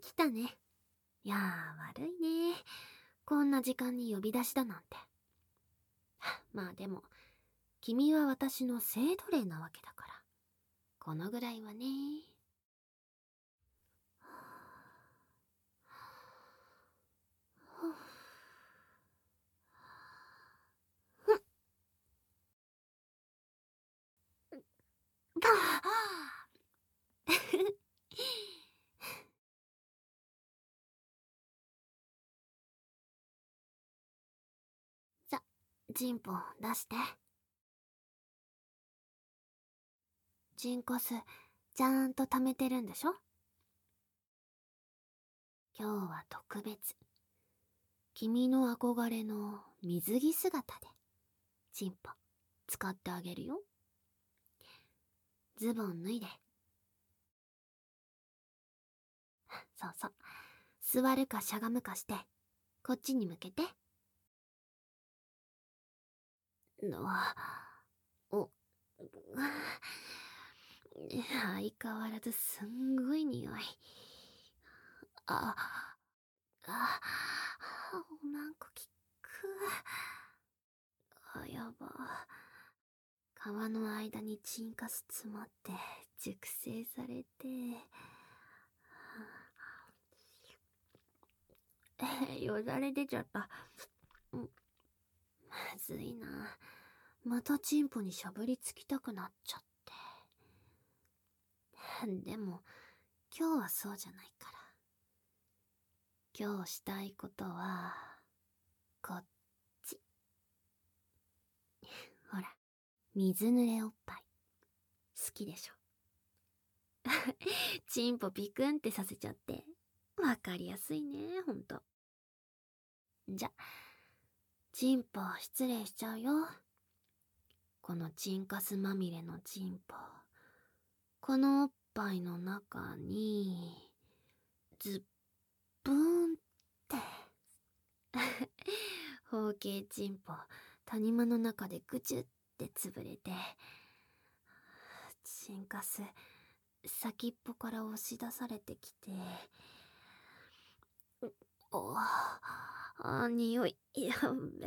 来たね。いやー、悪いね。こんな時間に呼び出しだなんて。まあでも、君は私の生徒例なわけだから。このぐらいはね。さ、チンポ出して。チンコス、ちゃんと貯めてるんでしょ？今日は特別。君の憧れの水着姿で、チンポ、使ってあげるよ。ズボン脱いで。そうそう。座るかしゃがむかして、こっちに向けて。お、相変わらずすんごい匂い。あ、おまんこきく。やば。皮の間にチンカス詰まって熟成されて。よだれ出ちゃった。まずいな。またチンポにしゃぶりつきたくなっちゃって。でも、今日はそうじゃないから。今日したいことは、こっち。ほら、水濡れおっぱい。好きでしょ。チンポピクンってさせちゃって。わかりやすいね、ほんと。じゃ、チンポ失礼しちゃうよ。このチンカスまみれのチンポ。このおっぱいの中に、ズッブーンって。方形チンポ、谷間の中でぐちゅって潰れて、チンカス、先っぽから押し出されてきて、匂い、やべ。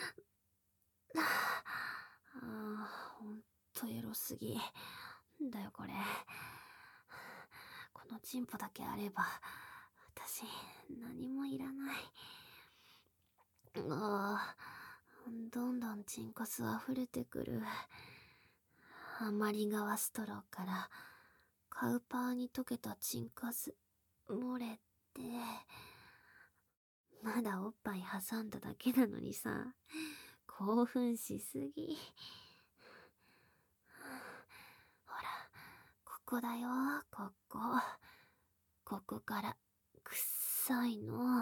ほんとエロすぎ。だよこれ。このチンポだけあれば、私、何もいらない。どんどんチンコス溢れてくる。余り川ストローからカウパーに溶けたチンカス漏れて、まだおっぱい挟んだだけなのにさ、興奮しすぎ。ほら、ここだよ、ここ。ここから臭いの。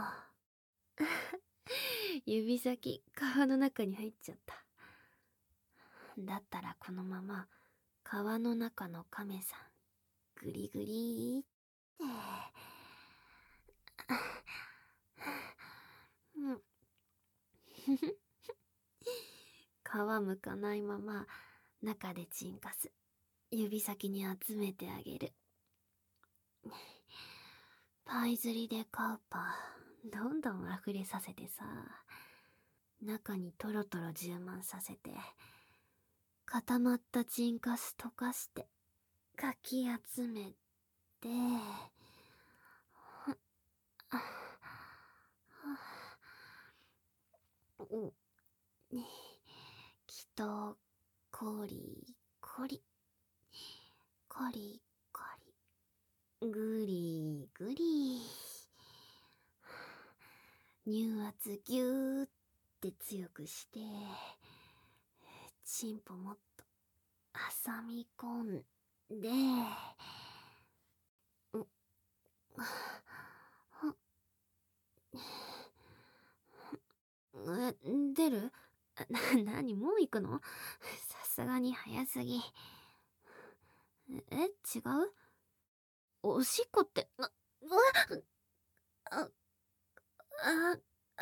指先皮の中に入っちゃった。だったらこのまま皮の中の亀さんグリグリって皮むかないまま中でチンカス指先に集めてあげる。パイ釣りでカウパーどんどん溢れさせてさ、中にトロトロ充満させて、固まったチンカス溶かしてかき集めて、きっとコリコリコリコリグリグリ、乳圧ぎゅーって強くして、チンポもっと挟み込んで、出る？何もう行くの？さすがに早すぎ。違う？おしっこって、あ、あ、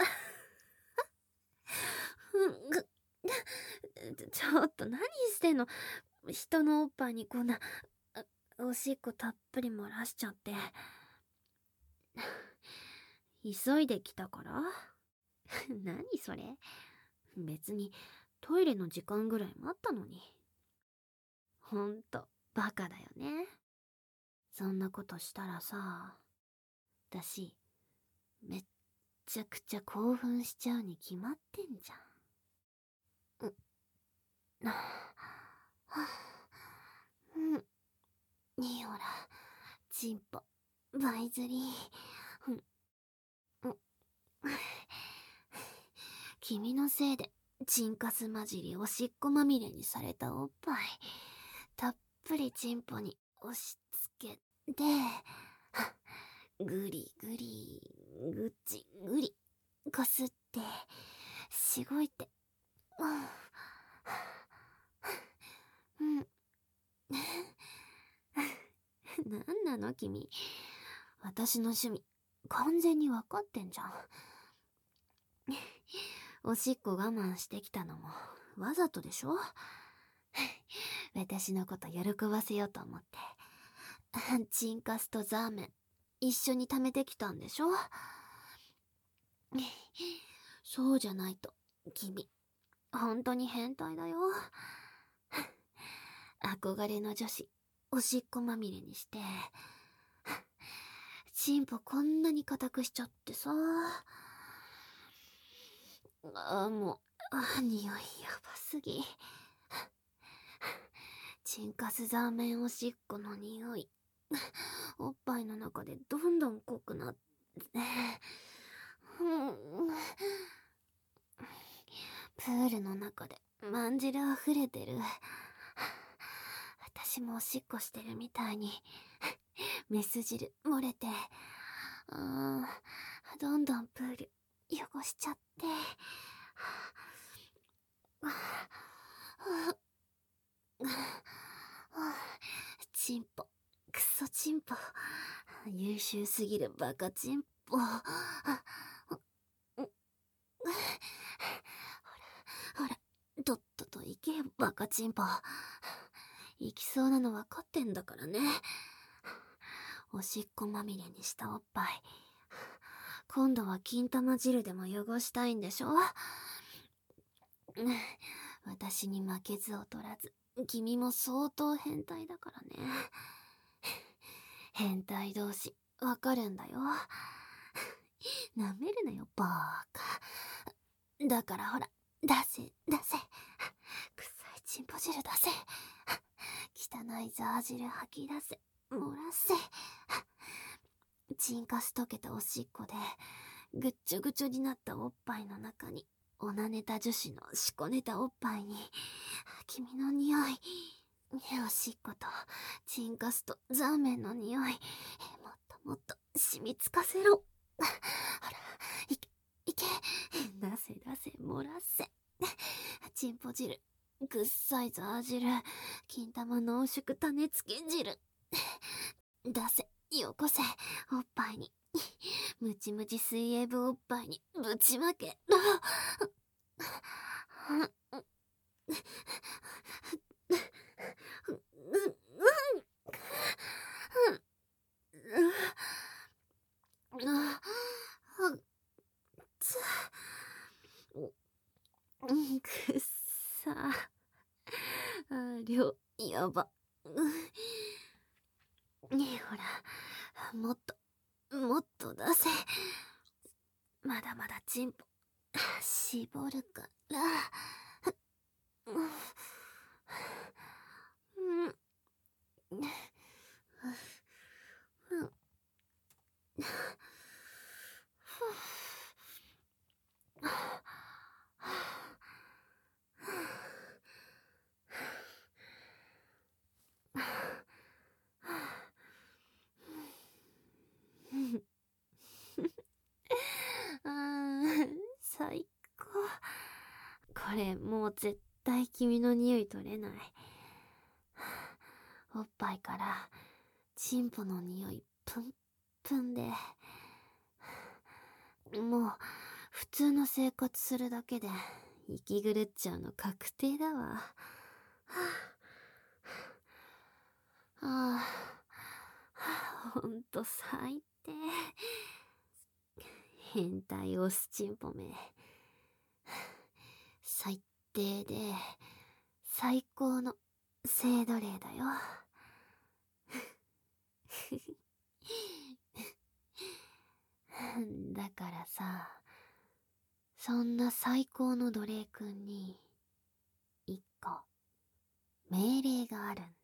ちょっと何してんの？人のおっぱいにこんな、おしっこたっぷり漏らしちゃって。 急いで来たから？何それ？別にトイレの時間ぐらい待ったのに。ほんと、バカだよね。そんなことしたらさ、私、めっちゃくちゃ興奮しちゃうに決まってんじゃん。うん。ほら、チンポ、バイズリー。君のせいで、チンカス混じりおしっこまみれにされたおっぱい、たっぷりチンポに押し付けて、ぐりぐり、ぐちぐり、こすって、しごいて、うん。なんなの君。私の趣味、完全にわかってんじゃん。おしっこ我慢してきたのも、わざとでしょ？私のこと喜ばせようと思って。チンカスとザーメン、一緒に貯めてきたんでしょ？そうじゃないと、君、本当に変態だよ。憧れの女子、おしっこまみれにして、チンポこんなに硬くしちゃってさ。もう、匂いやばすぎ。チンカスザーメンおしっこの匂い。おっぱいの中でどんどん濃くなって、プールの中でまんじる溢れてる。私もおしっこしてるみたいに、メス汁漏れて、どんどんプール汚しちゃって、チンポ、クソチンポ、優秀すぎるバカチンポ。ほら、とっとと行けよ、バカチンポ。行きそうなの分かってんだからね。おしっこまみれにしたおっぱい。今度は金玉汁でも汚したいんでしょ？私に負けず劣らず、君も相当変態だからね。変態同士、わかるんだよ。舐めるなよ、バーカ。だからほら、出せ、出せ。臭いチンポ汁出せ。汚いザー汁吐き出せ。漏らせ。チンカス溶けたおしっこで、ぐっちょぐちょになったおっぱいの中に、オナネタ女子のしこねたおっぱいに、君の匂い、おしっこと、チンカスとザーメンの匂い、もっともっと染みつかせろ。ほら、いけ、いけ、出せ出せ、漏らせ。チンポ汁、ぐっさいザー汁、金玉濃縮種付け汁。出せ、よこせ、おっぱいに。ムチムチ水泳部おっぱいにぶちまけろ。くっさ。量、やば。ねえ、ほら、もっと、もっと出せ。まだまだチンポ、絞るから。最高。これもう絶対君の匂い取れない。おっぱいからチンポの匂いプンプンで、もう普通の生活するだけで息狂っちゃうの確定だわ。ほんと最低。 変態オスチンポめ。最低で、最高の性奴隷だよ。だからさ、そんな最高の奴隷くんに、一個、命令があるんだ。